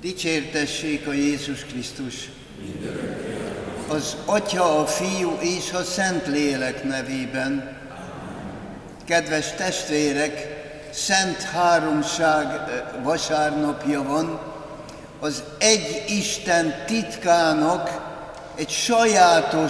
Dicsértessék a Jézus Krisztus! Az Atya, a Fiú és a Szentlélek nevében. Kedves testvérek, Szent Háromság vasárnapja van, az egy Isten titkának egy sajátos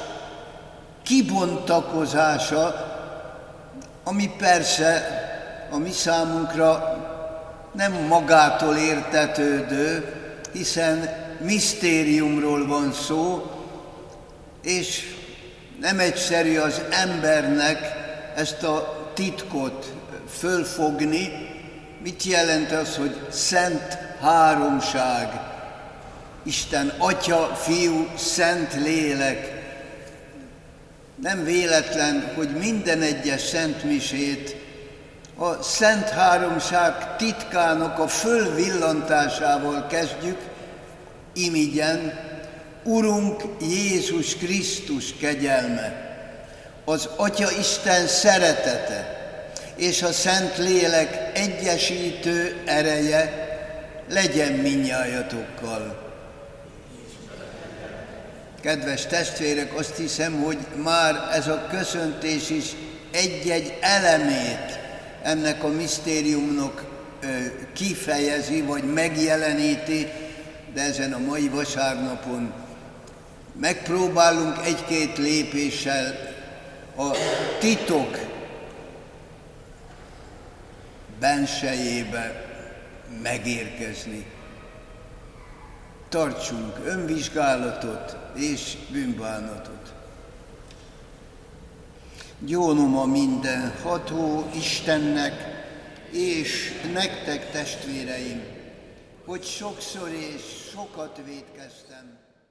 kibontakozása, ami persze a mi számunkra nem magától értetődő, hiszen misztériumról van szó, és nem egyszerű az embernek ezt a titkot fölfogni. Mit jelent az, hogy Szent Háromság? Isten Atya, Fiú, Szent Lélek. Nem véletlen, hogy minden egyes szentmisét a Szent Háromság titkának a fölvillantásával kezdjük, imigyen: Urunk Jézus Krisztus kegyelme, az Atya Isten szeretete és a Szent Lélek egyesítő ereje legyen mindnyájatokkal. Kedves testvérek, azt hiszem, hogy már ez a köszöntés is egy-egy elemét ennek a misztériumnak kifejezi, vagy megjeleníti, de ezen a mai vasárnapon megpróbálunk egy-két lépéssel a titok bensejébe megérkezni. Tartsunk önvizsgálatot és bűnbánatot. Gyónom a mindenható Istennek és nektek, testvéreim, hogy sokszor és sokat vétkeztem.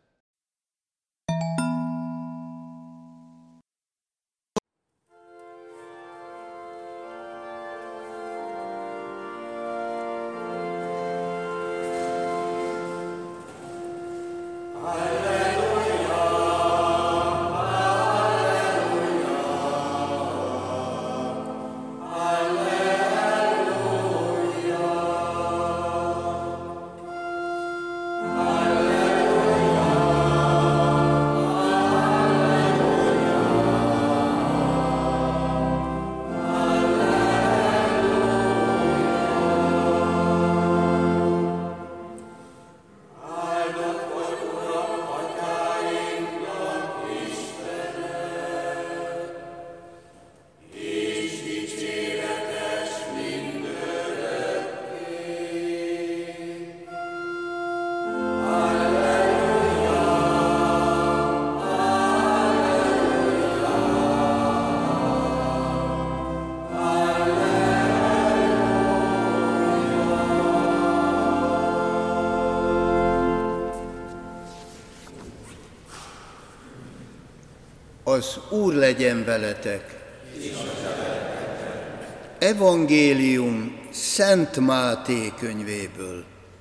Az Úr legyen veletek! Evangélium Szent Máté könyvéből.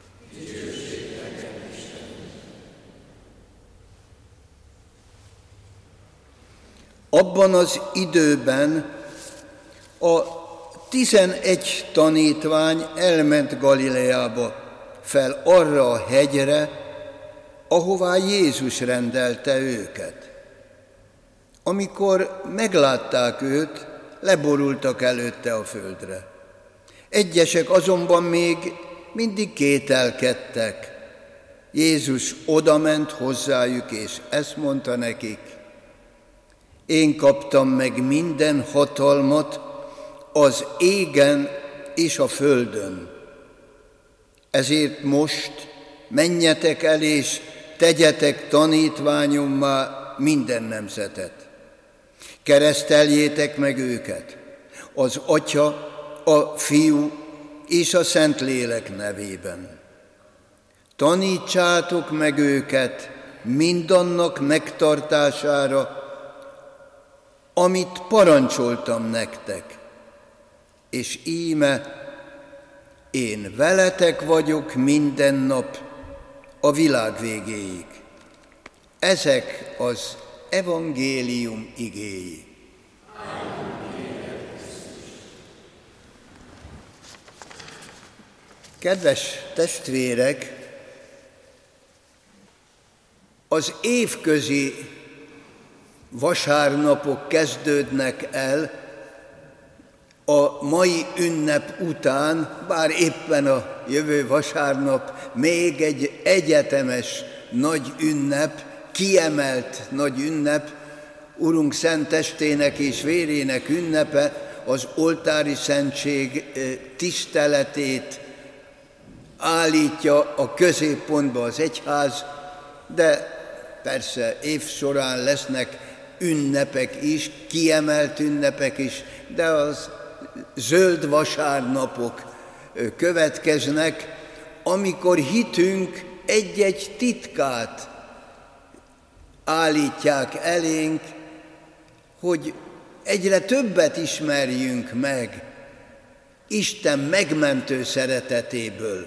Abban az időben a 11 tanítvány elment Galileába, fel arra a hegyre, ahová Jézus rendelte őket. Amikor meglátták őt, leborultak előtte a földre. Egyesek azonban még mindig kételkedtek. Jézus odament hozzájuk, és ezt mondta nekik: én kaptam meg minden hatalmat az égen és a földön. Ezért most menjetek el, és tegyetek tanítványommá minden nemzetet. Kereszteljétek meg őket az Atya, a Fiú és a Szentlélek nevében. Tanítsátok meg őket mindannak megtartására, amit parancsoltam nektek, és íme én veletek vagyok minden nap a világ végéig. Ezek az evangélium igéi. Kedves testvérek, az évközi vasárnapok kezdődnek el a mai ünnep után, bár éppen a jövő vasárnap még egy egyetemes nagy ünnep, kiemelt nagy ünnep, Urunk szent testének és vérének ünnepe, az oltári szentség tiszteletét állítja a középpontba az egyház, de persze év során lesznek ünnepek is, kiemelt ünnepek is, de az zöld vasárnapok következnek, amikor hitünk egy-egy titkát állítják elénk, hogy egyre többet ismerjünk meg Isten megmentő szeretetéből.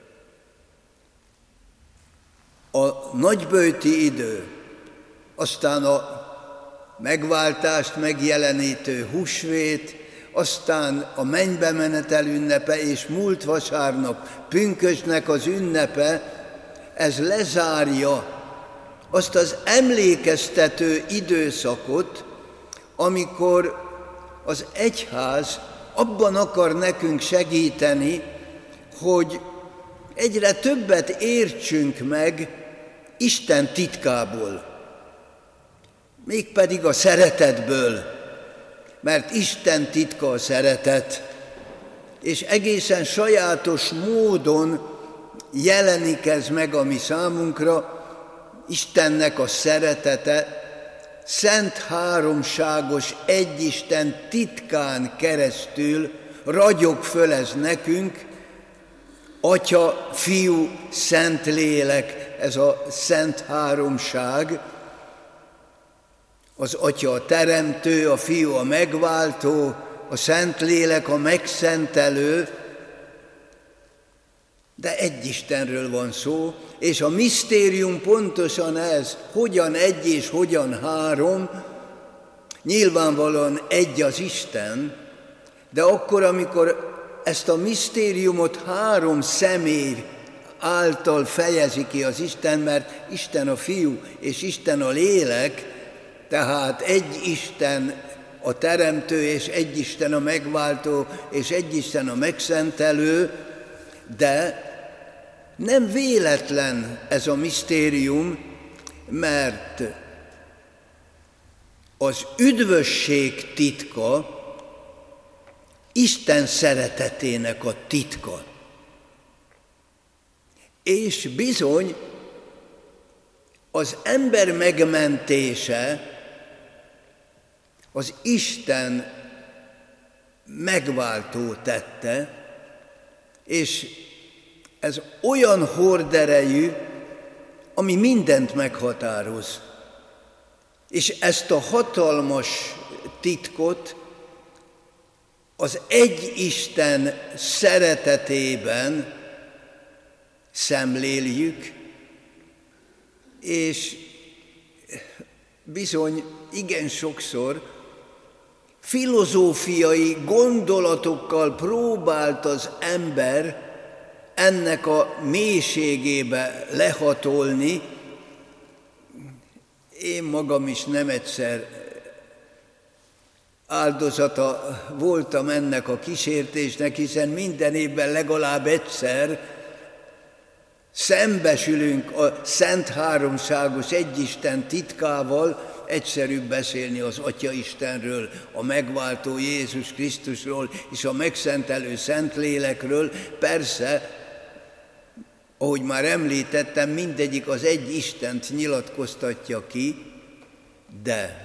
A nagyböjti idő, aztán a megváltást megjelenítő húsvét, aztán a mennybe menetel ünnepe és múlt vasárnap pünkösdnek az ünnepe, ez lezárja azt az emlékeztető időszakot, amikor az egyház abban akar nekünk segíteni, hogy egyre többet értsünk meg Isten titkából, mégpedig a szeretetből, mert Isten titka a szeretet, és egészen sajátos módon jelenik ez meg a mi számunkra, Istennek a szeretete, szent háromságos egyisten titkán keresztül ragyog föl ez nekünk, Atya, Fiú, Szentlélek, ez a szent háromság, az Atya a teremtő, a Fiú a megváltó, a Szentlélek a megszentelő, de egy Istenről van szó, és a misztérium pontosan ez, hogyan egy és hogyan három, nyilvánvalóan egy az Isten, de akkor, amikor ezt a misztériumot három személy által fejezi ki az Isten, mert Isten a Fiú és Isten a Lélek, tehát egy Isten a teremtő, és egy Isten a megváltó, és egy Isten a megszentelő, de nem véletlen ez a misztérium, mert az üdvösség titka Isten szeretetének a titka. És bizony az ember megmentése az Isten megváltó tette, és ez olyan horderejű, ami mindent meghatároz. És ezt a hatalmas titkot az egy Isten szeretetében szemléljük, és bizony igen sokszor filozófiai gondolatokkal próbált az ember ennek a mélységébe lehatolni. Én magam is nem egyszer áldozata voltam ennek a kísértésnek, hiszen minden évben legalább egyszer szembesülünk a Szent Háromságos Egyisten titkával, egyszerűbb beszélni az Atya Istenről, a megváltó Jézus Krisztusról és a megszentelő Szentlélekről. Persze, ahogy már említettem, mindegyik az egy Istent nyilatkoztatja ki, de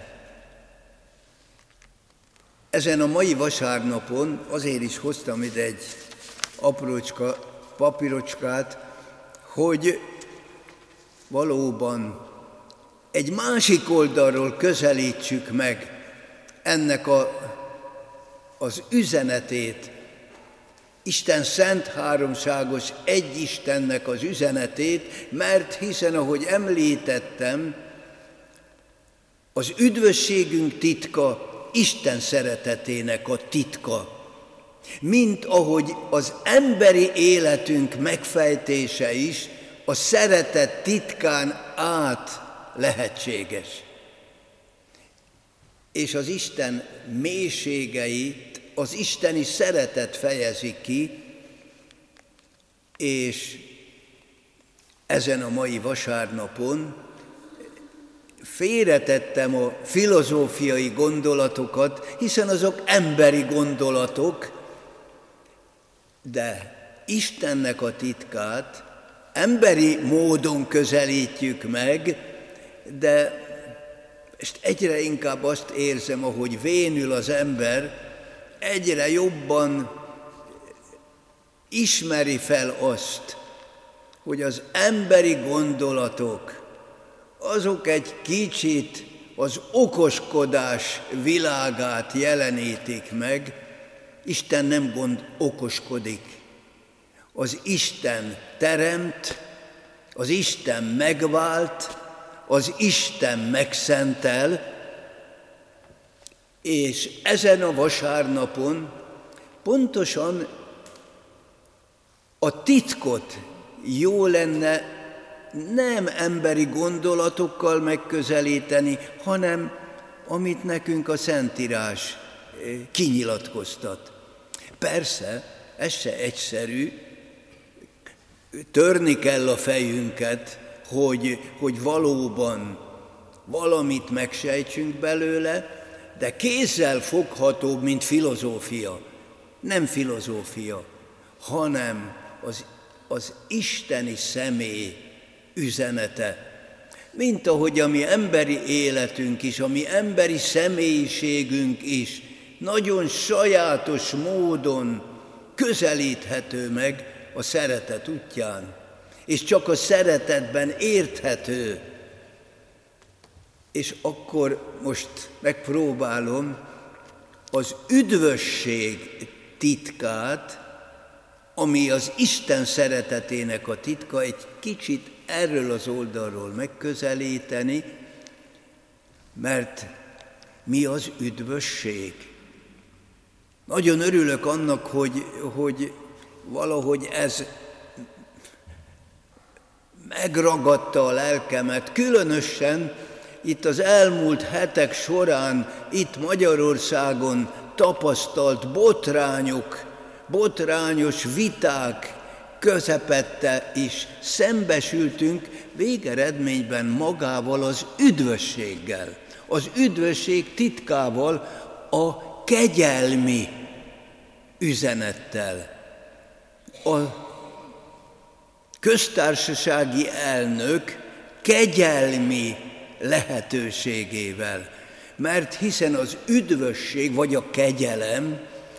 ezen a mai vasárnapon azért is hoztam ide egy aprócska papírocskát, hogy valóban egy másik oldalról közelítsük meg ennek az üzenetét, Isten szent háromságos egy Istennek az üzenetét, mert hiszen, ahogy említettem, az üdvösségünk titka Isten szeretetének a titka. Mint ahogy az emberi életünk megfejtése is a szeretet titkán át lehetséges. És az Isten mélységeit az isteni szeretet fejezi ki, és ezen a mai vasárnapon félretettem a filozófiai gondolatokat, hiszen azok emberi gondolatok, de Istennek a titkát emberi módon közelítjük meg, de most egyre inkább azt érzem, ahogy vénül az ember, egyre jobban ismeri fel azt, hogy az emberi gondolatok, azok egy kicsit az okoskodás világát jelenítik meg. Isten nem okoskodik. Az Isten teremt, az Isten megvált, az Isten megszentel, és ezen a vasárnapon pontosan a titkot jó lenne nem emberi gondolatokkal megközelíteni, hanem amit nekünk a Szentírás kinyilatkoztat. Persze, ez se egyszerű, törni kell a fejünket, hogy valóban valamit megsejtsünk belőle, de kézzel foghatóbb, mint filozófia. Nem filozófia, hanem az isteni személy üzenete. Mint ahogy a mi emberi életünk is, a mi emberi személyiségünk is nagyon sajátos módon közelíthető meg a szeretet útján, és csak a szeretetben érthető. És akkor most megpróbálom az üdvösség titkát, ami az Isten szeretetének a titka, egy kicsit erről az oldalról megközelíteni, mert mi az üdvösség? Nagyon örülök annak, hogy valahogy ez megragadta a lelkemet, különösen itt az elmúlt hetek során, itt Magyarországon tapasztalt botrányos viták közepette is szembesültünk végeredményben magával az üdvösséggel, az üdvösség titkával, a kegyelmi üzenettel. A köztársasági elnök kegyelmi lehetőségével, mert hiszen az üdvösség vagy a kegyelem,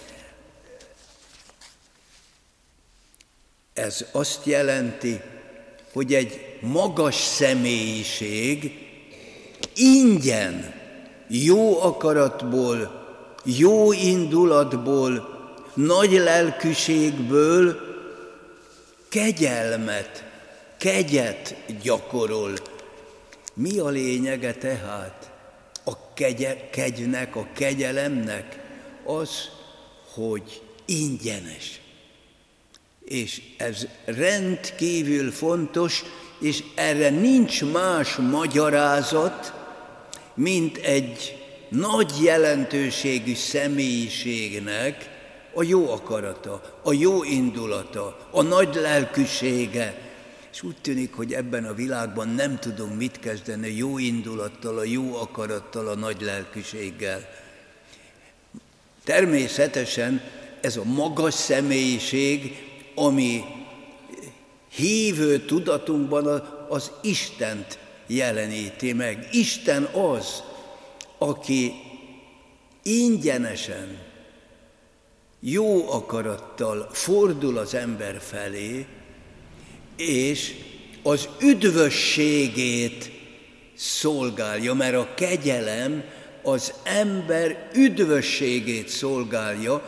ez azt jelenti, hogy egy magas személyiség ingyen, jó akaratból, jó indulatból, nagy lelkűségből kegyet gyakorol. Mi a lényege tehát a kegynek, a kegyelemnek? Az, hogy ingyenes. És ez rendkívül fontos, és erre nincs más magyarázat, mint egy nagy jelentőségű személyiségnek a jó akarata, a jó indulata, a nagy lelkűsége. És úgy tűnik, hogy ebben a világban nem tudunk mit kezdeni a jó indulattal, a jó akarattal, a nagy lelkűséggel. Természetesen ez a magas személyiség, ami hívő tudatunkban az Istent jeleníti meg. Isten az, aki ingyenesen, jó akarattal fordul az ember felé, és az üdvösségét szolgálja, mert a kegyelem az ember üdvösségét szolgálja,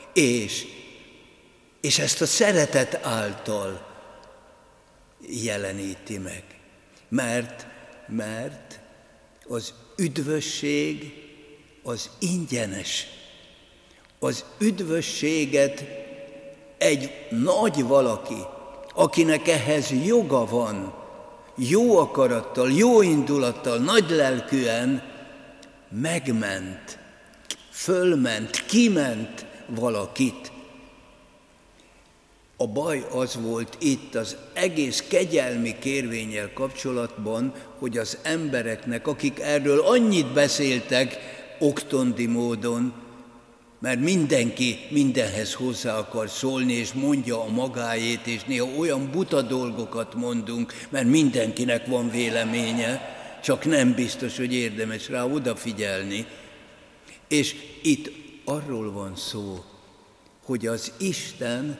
és ezt a szeretet által jeleníti meg. Mert az üdvösség az ingyenes. Az üdvösséget egy nagy valaki, akinek ehhez joga van, jó akarattal, jó indulattal, nagy lelkűen megment, fölment, kiment valakit. A baj az volt itt az egész kegyelmi kérvénnyel kapcsolatban, hogy az embereknek, akik erről annyit beszéltek oktondi módon, mert mindenki mindenhez hozzá akar szólni, és mondja a magáét, és néha olyan buta dolgokat mondunk, mert mindenkinek van véleménye, csak nem biztos, hogy érdemes rá odafigyelni. És itt arról van szó, hogy az Isten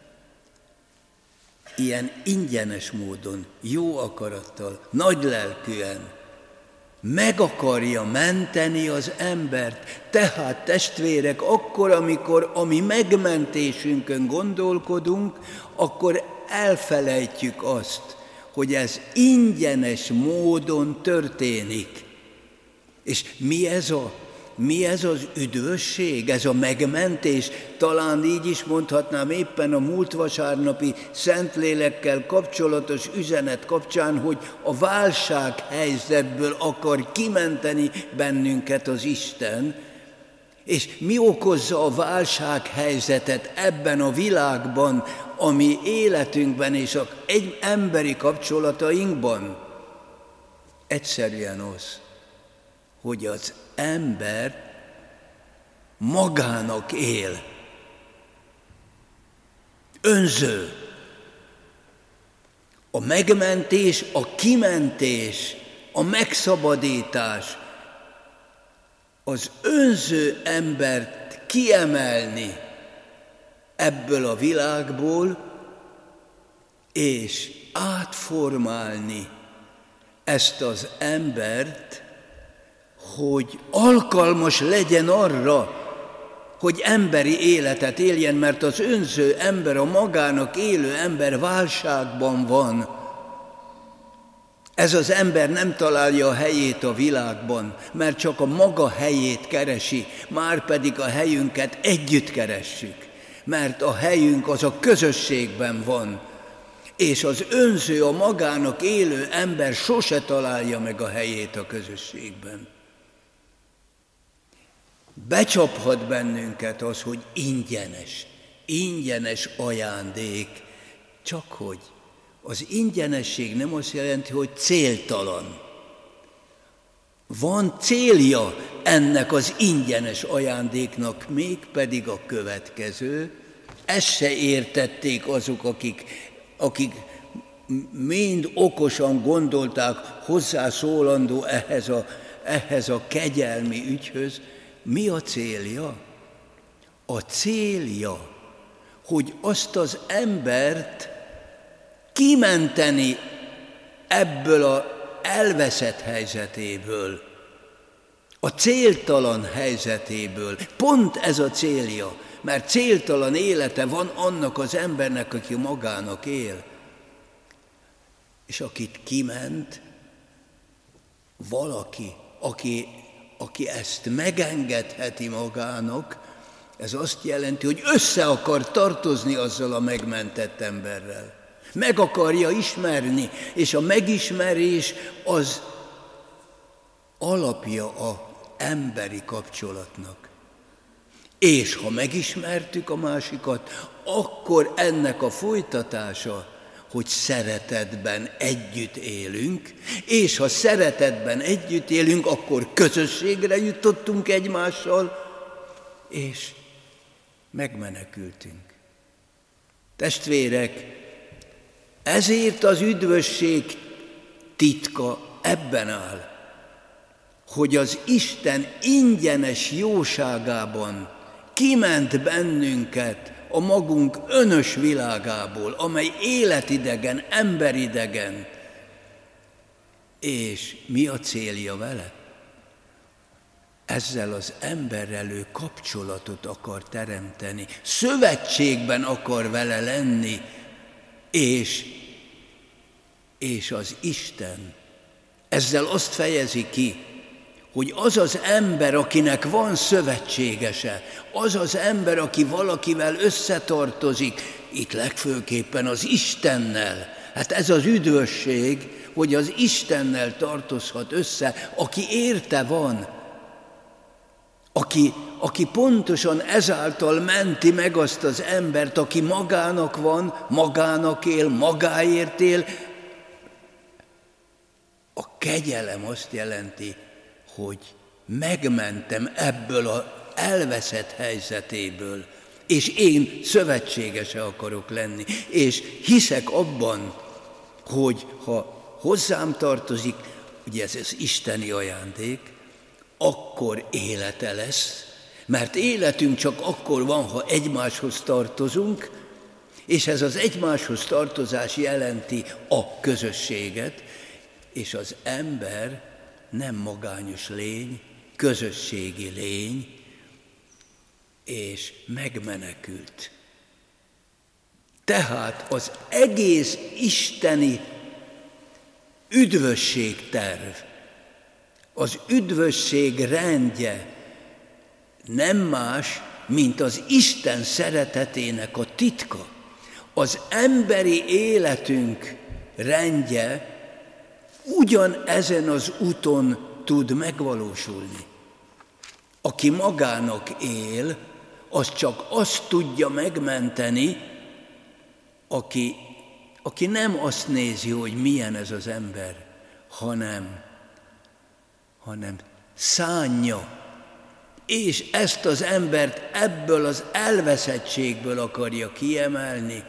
ilyen ingyenes módon, jó akarattal, nagy lelkűen meg akarja menteni az embert. Tehát testvérek, akkor, amikor a mi megmentésünkön gondolkodunk, akkor elfelejtjük azt, hogy ez ingyenes módon történik. És mi ez az üdvösség, ez a megmentés? Talán így is mondhatnám éppen a múlt vasárnapi Szentlélekkel kapcsolatos üzenet kapcsán, hogy a válsághelyzetből akar kimenteni bennünket az Isten. És mi okozza a válsághelyzetet ebben a világban, a mi életünkben és az emberi kapcsolatainkban? Egyszerűen az, hogy az ember magának él. Önző. A megmentés, a kimentés, a megszabadítás, az önző embert kiemelni ebből a világból, és átformálni ezt az embert, hogy alkalmas legyen arra, hogy emberi életet éljen, mert az önző ember, a magának élő ember válságban van. Ez az ember nem találja a helyét a világban, mert csak a maga helyét keresi, márpedig a helyünket együtt keressük, mert a helyünk az a közösségben van, és az önző, a magának élő ember sose találja meg a helyét a közösségben. Becsaphat bennünket az, hogy ingyenes ajándék, csak hogy az ingyenesség nem azt jelenti, hogy céltalan. Van célja ennek az ingyenes ajándéknak, mégpedig a következő. Ezt se értették azok, akik mind okosan gondolták hozzászólandó ehhez a kegyelmi ügyhöz. Mi a célja? A célja, hogy azt az embert kimenteni ebből az elveszett helyzetéből, a céltalan helyzetéből. Pont ez a célja, mert céltalan élete van annak az embernek, aki magának él. És akit kiment, valaki, aki ezt megengedheti magának, ez azt jelenti, hogy össze akar tartozni azzal a megmentett emberrel. Meg akarja ismerni, és a megismerés az alapja az emberi kapcsolatnak. És ha megismertük a másikat, akkor ennek a folytatása, hogy szeretetben együtt élünk, és ha szeretetben együtt élünk, akkor közösségre jutottunk egymással, és megmenekültünk. Testvérek, ezért az üdvösség titka ebben áll, hogy az Isten ingyenes jóságában kiment bennünket a magunk önös világából, amely életidegen, emberidegen. És mi a célja vele? Ezzel az emberrel ő kapcsolatot akar teremteni, szövetségben akar vele lenni, és az Isten ezzel azt fejezi ki, hogy az az ember, akinek van szövetségese, az az ember, aki valakivel összetartozik, itt legfőképpen az Istennel. Hát ez az üdvösség, hogy az Istennel tartozhat össze, aki érte van, aki pontosan ezáltal menti meg azt az embert, aki magának van, magának él, magáért él. A kegyelem azt jelenti, hogy megmentem ebből az elveszett helyzetéből, és én szövetségese akarok lenni, és hiszek abban, hogy ha hozzám tartozik, ugye ez az isteni ajándék, akkor élete lesz, mert életünk csak akkor van, ha egymáshoz tartozunk, és ez az egymáshoz tartozás jelenti a közösséget, és az ember nem magányos lény, közösségi lény, és megmenekült. Tehát az egész isteni üdvösségterv, az üdvösség rendje nem más, mint az Isten szeretetének a titka. Az emberi életünk rendje ugyanezen az úton tud megvalósulni. Aki magának él, az csak azt tudja megmenteni, aki nem azt nézi, hogy milyen ez az ember, hanem szánja, és ezt az embert ebből az elveszettségből akarja kiemelni,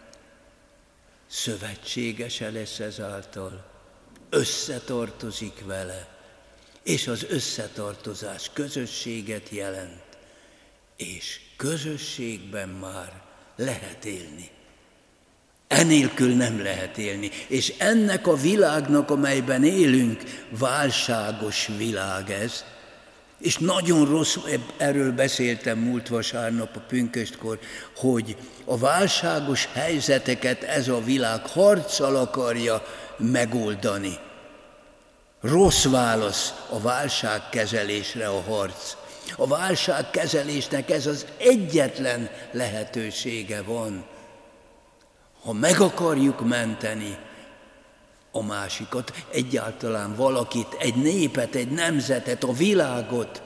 szövetségese lesz ezáltal, összetartozik vele, és az összetartozás közösséget jelent, és közösségben már lehet élni. Enélkül nem lehet élni, és ennek a világnak, amelyben élünk, válságos világ ez, és nagyon rossz, erről beszéltem múlt vasárnap a pünköstkor, hogy a válságos helyzeteket ez a világ harccal akarja megoldani. Rossz válasz a válságkezelésre a harc. A válságkezelésnek ez az egyetlen lehetősége van. Ha meg akarjuk menteni a másikat, egyáltalán valakit, egy népet, egy nemzetet, a világot,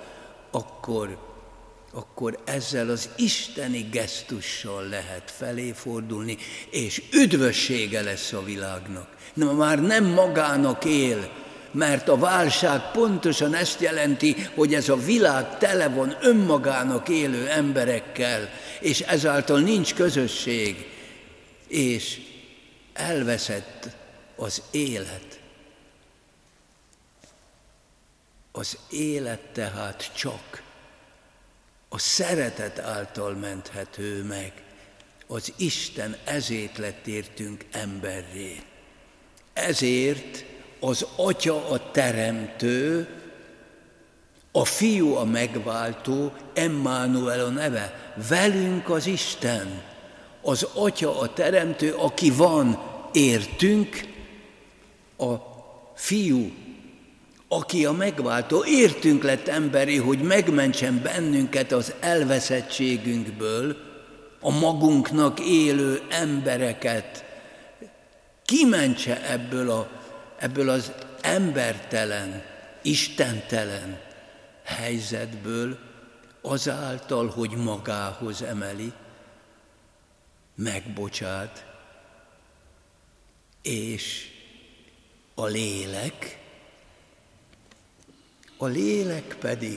akkor ezzel az isteni gesztussal lehet felé fordulni, és üdvössége lesz a világnak. Már nem magának él, mert a válság pontosan ezt jelenti, hogy ez a világ tele van önmagának élő emberekkel, és ezáltal nincs közösség, és elveszett az élet. Az élet tehát csak a szeretet által menthető meg. Az Isten ezért lett értünk emberré. Ezért az Atya a teremtő, a Fiú a megváltó, Emmanuel a neve, velünk az Isten. Az Atya a teremtő, aki van értünk, a Fiú, aki a megváltó, értünk lett emberi, hogy megmentsen bennünket az elveszettségünkből, a magunknak élő embereket, kimentse ebből az embertelen, istentelen helyzetből azáltal, hogy magához emeli, megbocsát, és a lélek pedig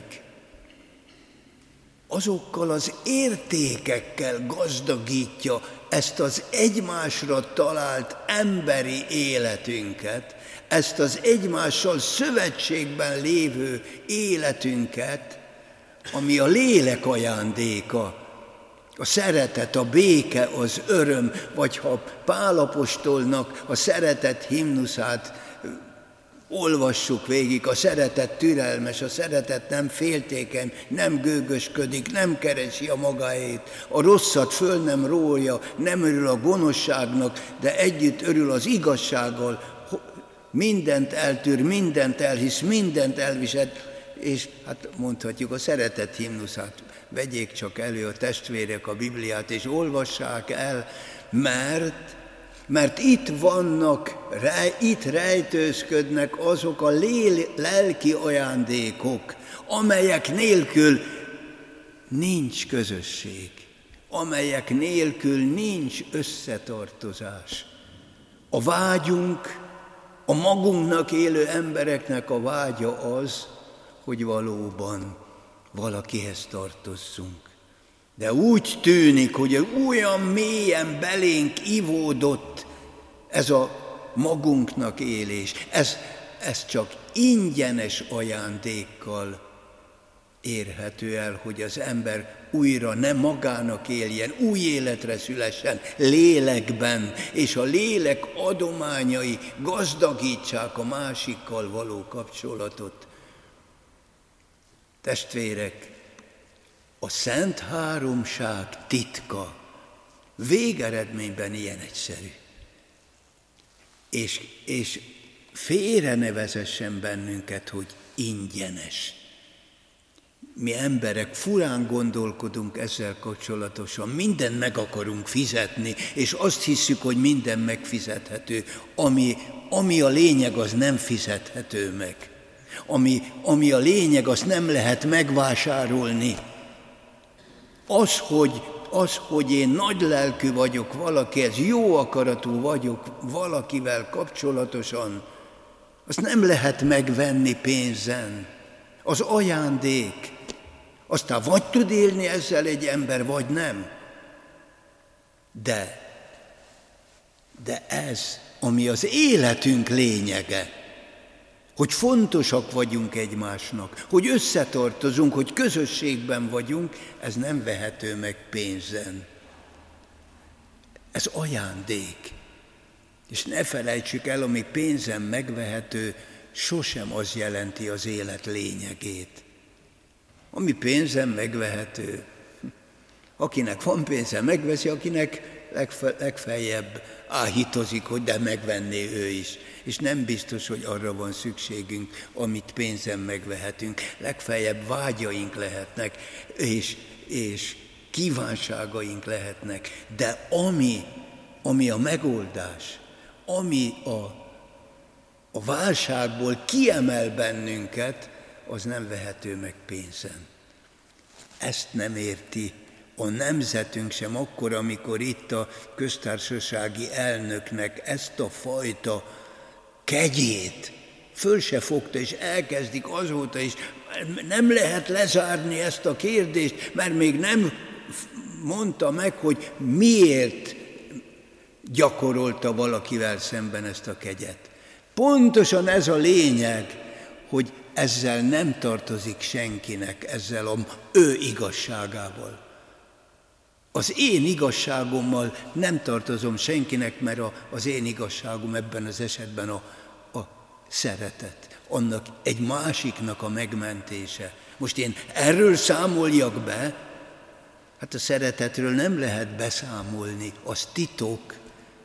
azokkal az értékekkel gazdagítja ezt az egymásra talált emberi életünket, ezt az egymással szövetségben lévő életünket, ami a lélek ajándéka, a szeretet, a béke, az öröm, vagy ha Pál apostolnak a szeretet himnuszát olvassuk végig, a szeretet türelmes, a szeretet nem féltékeny, nem gőgösködik, nem keresi a magáét, a rosszat föl nem rója, nem örül a gonoszságnak, de együtt örül az igazsággal, mindent eltűr, mindent elhisz, mindent elvisel, és hát mondhatjuk a szeretet himnuszát. Vegyék csak elő a testvérek a Bibliát, és olvassák el, mert Mert itt rejtőzködnek azok a lelki ajándékok, amelyek nélkül nincs közösség, amelyek nélkül nincs összetartozás. A vágyunk, a magunknak élő embereknek a vágya az, hogy valóban valakihez tartozzunk. De úgy tűnik, hogy olyan mélyen belénk ivódott ez a magunknak élés. Ez csak ingyenes ajándékkal érhető el, hogy az ember újra ne magának éljen, új életre szülessen lélekben, és a lélek adományai gazdagítsák a másikkal való kapcsolatot. Testvérek, a Szent Háromság titka végeredményben ilyen egyszerű. És félre ne vezessen bennünket, hogy ingyenes. Mi emberek furán gondolkodunk ezzel kapcsolatosan, mindent meg akarunk fizetni, és azt hiszük, hogy minden megfizethető. Ami a lényeg, az nem fizethető meg. Ami a lényeg, azt nem lehet megvásárolni. Az, hogy én nagylelkű vagyok valakihez, jó akaratú vagyok valakivel kapcsolatosan, azt nem lehet megvenni pénzen. Az ajándék. Aztán vagy tud élni ezzel egy ember, vagy nem. De ez, ami az életünk lényege, hogy fontosak vagyunk egymásnak, hogy összetartozunk, hogy közösségben vagyunk, ez nem vehető meg pénzen. Ez ajándék. És ne felejtsük el, ami pénzen megvehető, sosem az jelenti az élet lényegét. Ami pénzen megvehető, akinek van pénze, megveszi, akinek legfeljebb áhítozik, hogy de megvenné ő is. És nem biztos, hogy arra van szükségünk, amit pénzen megvehetünk. Legfeljebb vágyaink lehetnek, és kívánságaink lehetnek. De ami a megoldás, ami a válságból kiemel bennünket, az nem vehető meg pénzen. Ezt nem érti a nemzetünk sem akkor, amikor itt a köztársasági elnöknek ezt a fajta kegyét föl se fogta, és elkezdik azóta is, nem lehet lezárni ezt a kérdést, mert még nem mondta meg, hogy miért gyakorolta valakivel szemben ezt a kegyet. Pontosan ez a lényeg, hogy ezzel nem tartozik senkinek, ezzel az ő igazságával. Az én igazságommal nem tartozom senkinek, mert az én igazságom ebben az esetben a szeretet, annak egy másiknak a megmentése. Most én erről számoljak be, hát a szeretetről nem lehet beszámolni, az titok,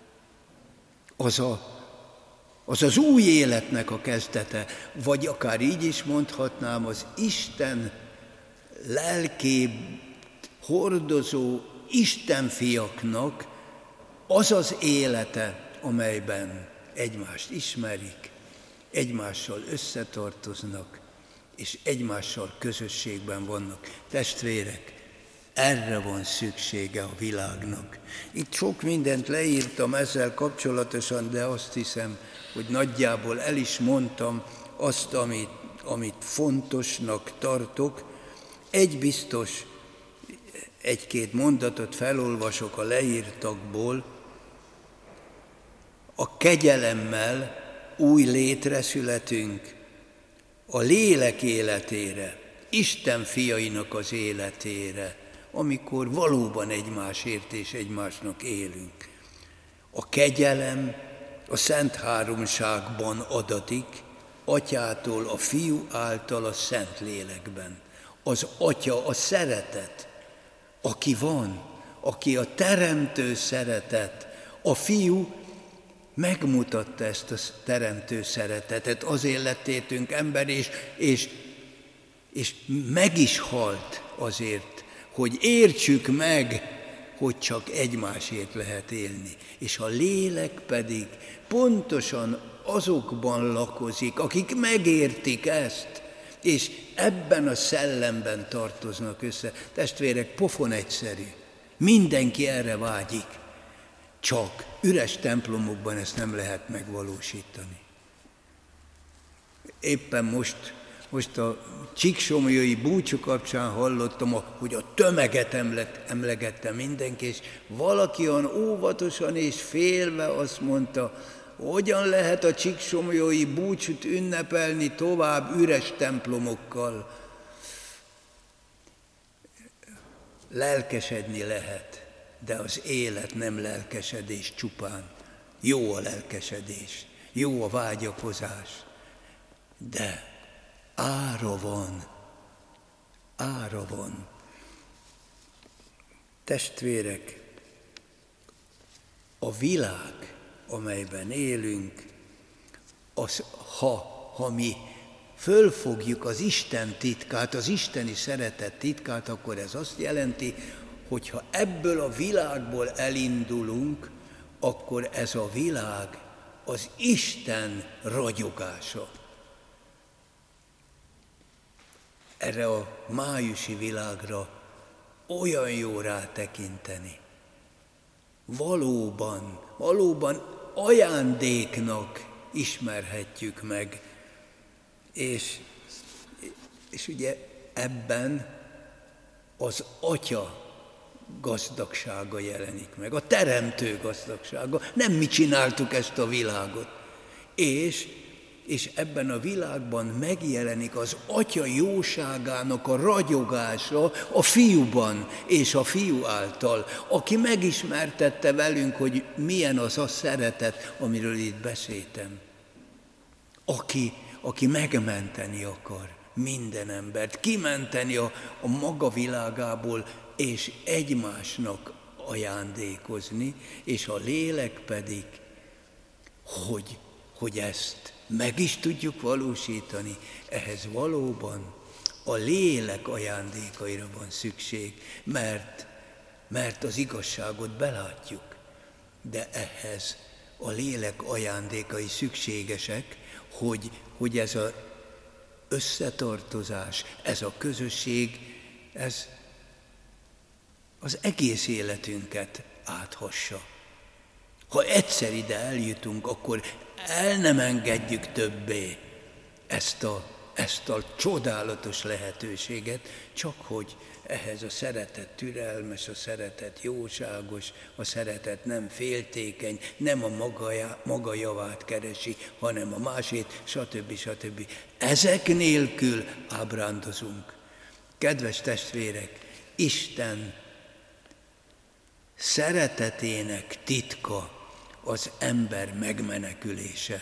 az az új életnek a kezdete, vagy akár így is mondhatnám, az Isten lelkét hordozó Istenfiaknak az az élete, amelyben egymást ismerik, egymással összetartoznak, és egymással közösségben vannak. Testvérek, erre van szüksége a világnak. Itt sok mindent leírtam ezzel kapcsolatosan, de azt hiszem, hogy nagyjából el is mondtam azt, amit fontosnak tartok. Egy biztos, egy-két mondatot felolvasok a leírtakból. A kegyelemmel új létre születünk, a lélek életére, Isten fiainak az életére, amikor valóban egymásért és egymásnak élünk. A kegyelem a Szent Háromságban adatik, Atyától, a Fiú által a Szent Lélekben. Az Atya a szeretet, aki van, aki a teremtő szeretet, a Fiú megmutatta ezt a teremtő szeretetet, azért lettétünk ember, és meg is halt azért, hogy értsük meg, hogy csak egymásért lehet élni. És a lélek pedig pontosan azokban lakozik, akik megértik ezt, és ebben a szellemben tartoznak össze. Testvérek, pofon egyszerű. Mindenki erre vágyik. Csak üres templomokban ezt nem lehet megvalósítani. Éppen most a csíksomlyai búcsú kapcsán hallottam, hogy a tömeget emlegette mindenki, és valaki olyan óvatosan és félve azt mondta, hogyan lehet a csíksomlyai búcsút ünnepelni tovább üres templomokkal. Lelkesedni lehet, de az élet nem lelkesedés csupán. Jó a lelkesedés, jó a vágyakozás, de ára van. Testvérek, a világ, amelyben élünk, az, ha mi fölfogjuk az Isten titkát, az isteni szeretet titkát, akkor ez azt jelenti, hogy ha ebből a világból elindulunk, akkor ez a világ az Isten ragyogása. Erre a májusi világra olyan jó rátekinteni. Valóban ajándéknak ismerhetjük meg. És ugye ebben az Atya gazdagsága jelenik meg, a teremtő gazdagsága. Nem mi csináltuk ezt a világot. És ebben a világban megjelenik az Atya jóságának a ragyogása a Fiúban és a Fiú által, aki megismertette velünk, hogy milyen az a szeretet, amiről itt beszéltem. Aki megmenteni akar minden embert, kimenteni a maga világából, és egymásnak ajándékozni, és a lélek pedig, hogy ezt meg is tudjuk valósítani, ehhez valóban a lélek ajándékaira van szükség, mert az igazságot belátjuk, de ehhez a lélek ajándékai szükségesek, hogy ez az összetartozás, ez a közösség, ez az egész életünket áthassa. Ha egyszer ide eljutunk, akkor el nem engedjük többé ezt a csodálatos lehetőséget, csak hogy ehhez a szeretet türelmes, a szeretet jóságos, a szeretet nem féltékeny, nem a maga javát keresi, hanem a másét, stb. Ezek nélkül ábrándozunk. Kedves testvérek, Isten szeretetének titka az ember megmenekülése.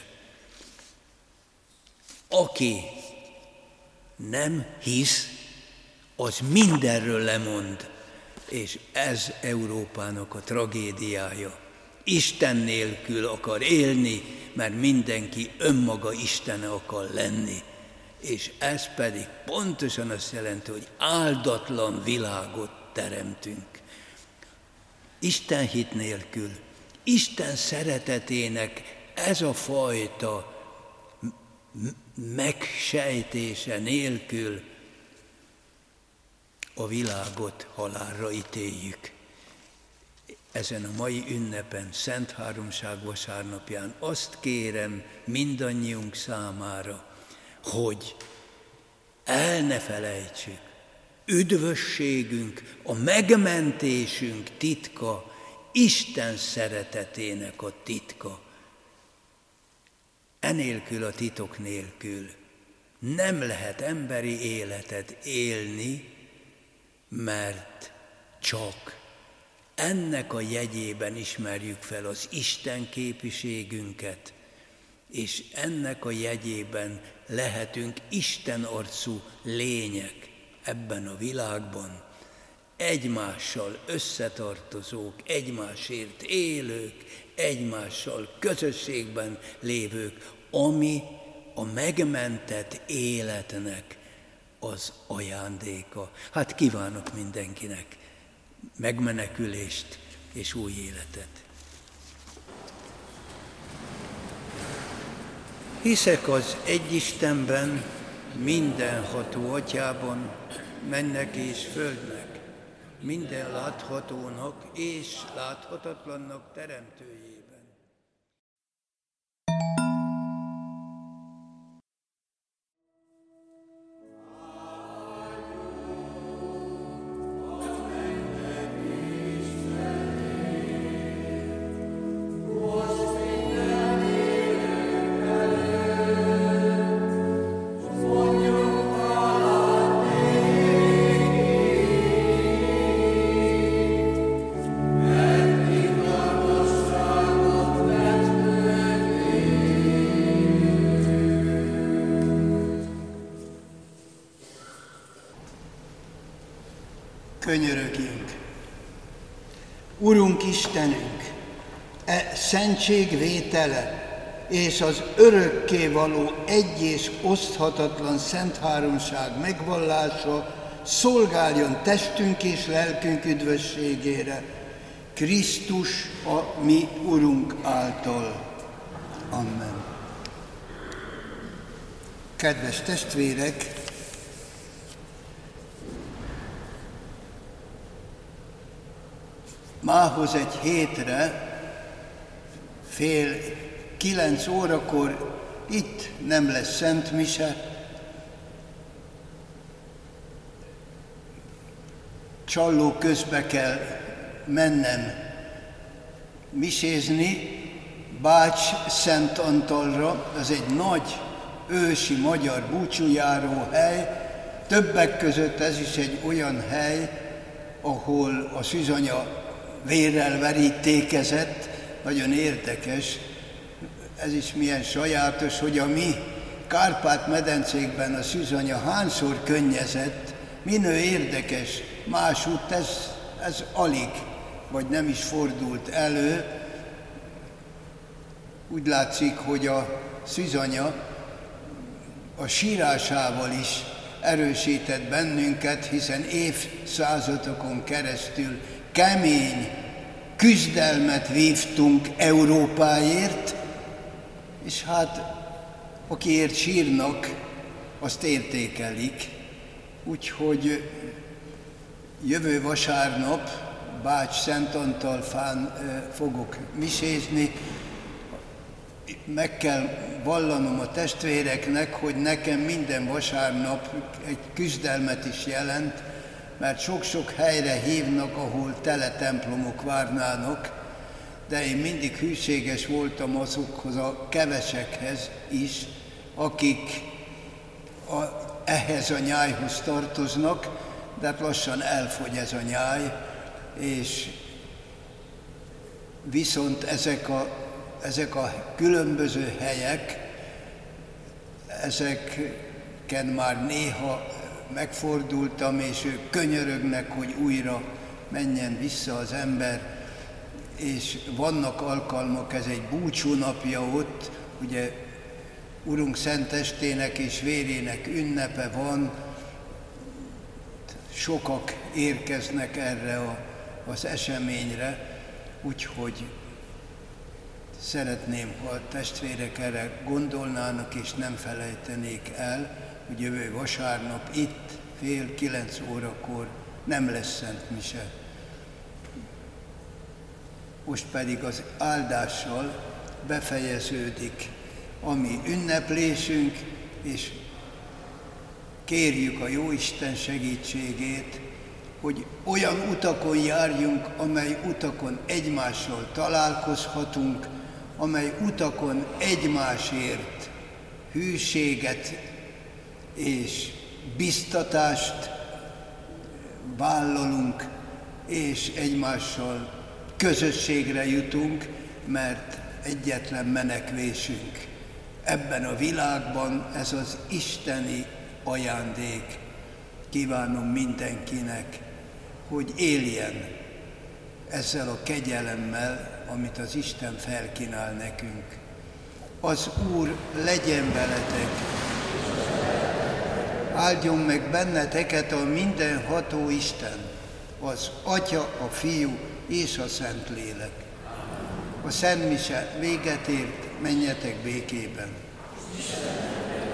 Aki nem hisz, az mindenről lemond, és ez Európának a tragédiája. Isten nélkül akar élni, mert mindenki önmaga Istene akar lenni. És ez pedig pontosan azt jelenti, hogy áldatlan világot teremtünk. Isten hit nélkül, Isten szeretetének ez a fajta megsejtése nélkül a világot halálra ítéljük. Ezen a mai ünnepen, Szent Háromság vasárnapján azt kérem mindannyiunk számára, hogy el ne felejtsük, üdvösségünk, a megmentésünk titka, Isten szeretetének a titka. Enélkül a titok nélkül nem lehet emberi életet élni, mert csak ennek a jegyében ismerjük fel az Isten képiségünket, és ennek a jegyében lehetünk Isten arcú lények ebben a világban, egymással összetartozók, egymásért élők, egymással közösségben lévők, ami a megmentett életnek az ajándéka. Hát kívánok mindenkinek megmenekülést és új életet. Hiszek az egy Istenben, mindenható Atyában, mennek és földnek, minden láthatónak és láthatatlannak teremtőjében. Könyörögjünk! Urunk Istenünk, szentség vétele és az örökkévaló egy és oszthatatlan Szent Háromság megvallása szolgáljon testünk és lelkünk üdvösségére, Krisztus a mi Urunk által. Amen. Kedves testvérek! Mához egy hétre, 8:30 itt nem lesz Szent Mise, csalló közbe kell mennem misézni Bács-Szent Antalra, az egy nagy ősi magyar búcsújáró hely, többek között ez is egy olyan hely, ahol a szűzanya vérrel verítékezett, nagyon érdekes, ez is milyen sajátos, hogy a mi Kárpát-medencékben a szűzanya hányszor könnyezett, minő érdekes, másútt ez alig, vagy nem is fordult elő. Úgy látszik, hogy a szűzanya a sírásával is erősített bennünket, hiszen évszázadokon keresztül kemény küzdelmet vívtunk Európáért, és hát akiért sírnak, azt értékelik. Úgyhogy jövő vasárnap Bács-Szent Antal-fán fogok misézni. Meg kell vallanom a testvéreknek, hogy nekem minden vasárnap egy küzdelmet is jelent, mert sok-sok helyre hívnak, ahol tele templomok várnának, de én mindig hűséges voltam azokhoz a kevesekhez is, akik ehhez a nyájhoz tartoznak, de hát lassan elfogy ez a nyáj, és viszont ezek a különböző helyek, ezeken már néha megfordultam, és ők könyörögnek, hogy újra menjen vissza az ember, és vannak alkalmak, ez egy búcsúnapja ott, ugye Urunk szentestének és vérének ünnepe van, sokak érkeznek erre az eseményre, úgyhogy szeretném, ha a testvérek erre gondolnának, és nem felejtenék el, hogy jövő vasárnap itt 8:30 nem lesz Szent Mise. Most pedig az áldással befejeződik a mi ünneplésünk, és kérjük a Jóisten segítségét, hogy olyan utakon járjunk, amely utakon egymással találkozhatunk, amely utakon egymásért hűséget és biztatást vállalunk, és egymással közösségre jutunk, mert egyetlen menekvésünk ebben a világban ez az isteni ajándék. Kívánom mindenkinek, hogy éljen ezzel a kegyelemmel, amit az Isten felkínál nekünk. Az Úr legyen veletek! Áldjon meg benneteket a mindenható Isten, az Atya, a Fiú és a Szentlélek. A Szent Mise véget ért, menjetek békében.